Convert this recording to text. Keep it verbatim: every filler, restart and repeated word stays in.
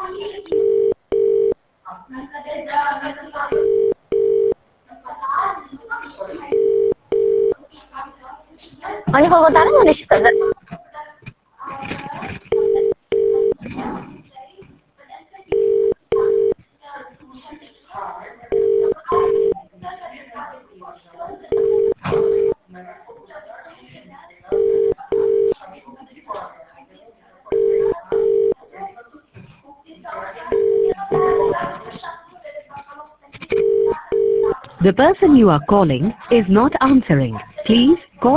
Ano po ba tayo mo lista na? The person you are calling is not answering. Please